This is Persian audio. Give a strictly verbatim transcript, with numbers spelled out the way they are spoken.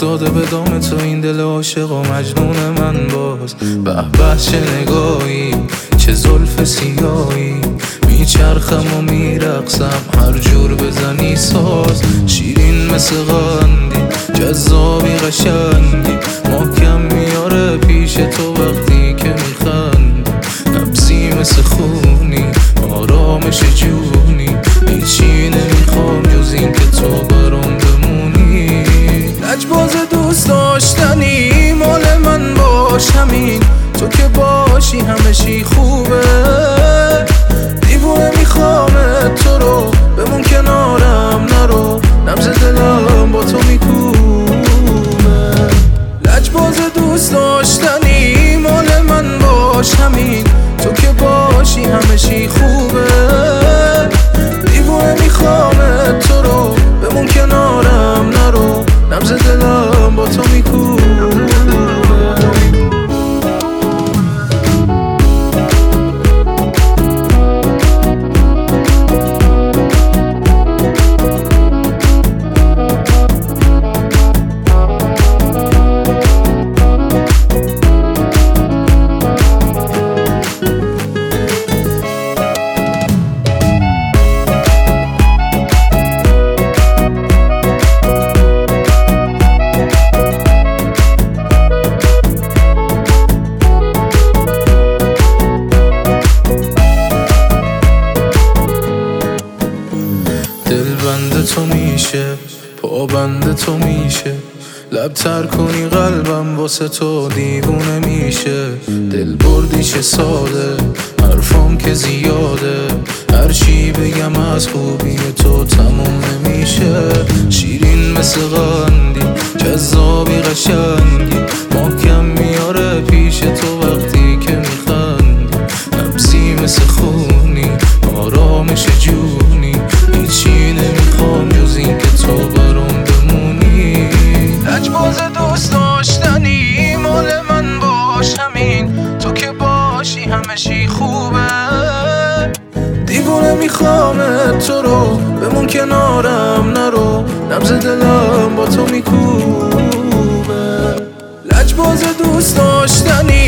افتاده به دام تو این دل عاشق و مجنون من باز. به به چه نگاهی، چه زلف سیاهی، میچرخم و میرقصم هر جور بزنی ساز. شیرین مثل قندی، جذابی قشنگی، محکم میاره پیش تو وقتی که میخندی. نبضی مثل خونی، آرامش جونی، هیچی نمیخوام جز این که تو برام بمونی. لجباز دوست داشتنی مال من باش، همین تو که باشی همه چی خوبه. دیوونه میخوام تو رو، بمون کنارم نرو، نبض دلم با تو میکوبه. لجباز دوست داشتنی مال من باش، همین تو که باشی همه چی خوبه. دیوونه میخوام تو رو، بمون کنارم نرو، نبض دلم با تو میکوبه. دل بند تو میشه، پا بند تو میشه، لب تر کنی قلبم واسه تو دیوونه میشه. دل بردیش ساده، حرفام که زیاده، هرچی بگم از خوبی تو تموم نمیشه. شیرین مثل قندی، جذابی قشنگی، محکم میاره پیش تو وقتی که میخندی. نبضی مثل خونی، آرامش جونی، هیچی نمیخوام جز این که تو برام بمونی. لجباز دوست داشتنی مال من باش، همین تو که باشی همه چی خوبه. دیوونه میخوام تو رو، بمون کنارم نرو، نبض دلم با تو میکوبه. لجباز دوست داشتنی